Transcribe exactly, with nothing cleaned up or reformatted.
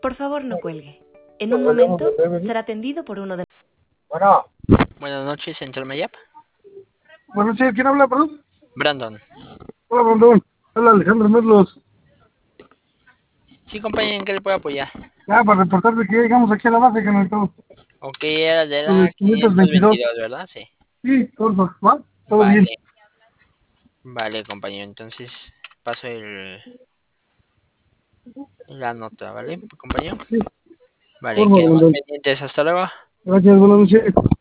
Por favor, no cuelgue. En un momento será atendido por uno de... Bueno, Buenas noches, Central Mayap. buenas noches, ¿quién habla, perdón? Brandon. Hola, Brandon. Hola, Alejandro Merlos. Sí, compañero, ¿en qué le puedo apoyar? Ya, para reportarte que ya llegamos aquí a la base, que todo. Ok, era de Sobre la quinientos veintidós. quinientos veintidós, ¿verdad? Sí. Sí, porfa, ¿va? Todo bien. Vale. Vale, compañero, entonces paso el la nota, ¿vale, compañero? Sí, Vale, porfa, quedamos Brandon. pendientes. Hasta luego. Gracias, buenas noches.